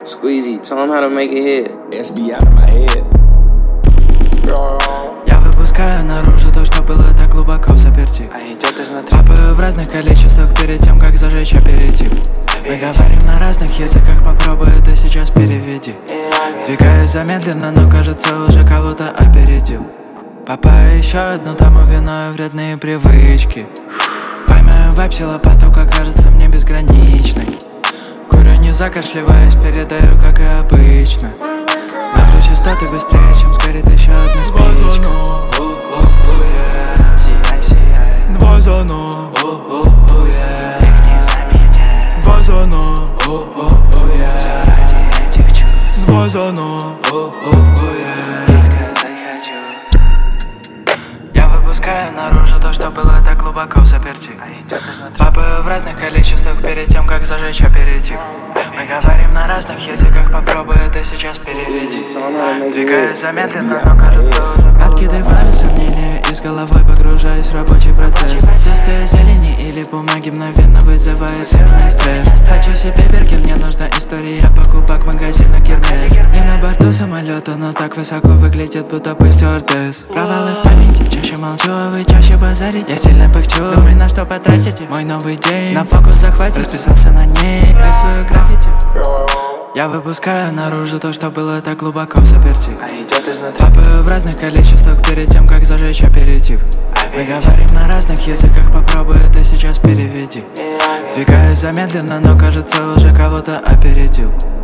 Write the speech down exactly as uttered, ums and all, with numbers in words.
Squeezy, tell him how to make it hit. S B out of my head. Я выпускаю наружу то, что было так глубоко в заперти. А идет изнутри. Капаю в разных количествах перед тем, как зажечь аперитив. Мы говорим на разных языках, попробуй это сейчас переведи. Двигаюсь замедленно, но кажется уже кого-то опередил. Попаю еще одну тому виною вредные привычки. Поймаю вайб, сила потока кажется мне безграничной. Курю не закашливаясь, передаю, как и обычно. Ловлю частоты быстрее, чем сгорит еще одна спичка. Сияй, сияй. Два за ноль. Их не заметят. Два за ноль. Все ради этих чувств. Два за ноль. И сказать хочу. Я выпускаю наружу то, что было так глубоко в заперти. Попаю в разных количествах перед тем, как зажечь аперитив. Мы говорим на разных языках, попробуй это сейчас переведи. Двигаюсь замедленно, но кажется уже. Откидываю сомнения и с головой погружаюсь в рабочий процесс. Цисты зелени или бумаги мгновенно вызывает у меня стресс. Хочу себе берки, мне нужна история покупок магазина Гермес. Не на борту самолета, но так высоко выглядит, будто бы стюардесс. Провалы в памяти, чаще молчу, а вы чаще базарите. Я сильно пыхчу, думай, на что потратите мой новый день. На фокус захватит, расписался на ней, рисую граффити. Я выпускаю наружу то, что было так глубоко в заперти. А идет изнутри. Капаю в разных количествах перед тем, как зажечь аперитив. Мы говорим на разных языках, попробуй это сейчас переведи. Двигаюсь замедленно, но кажется уже кого-то опередил.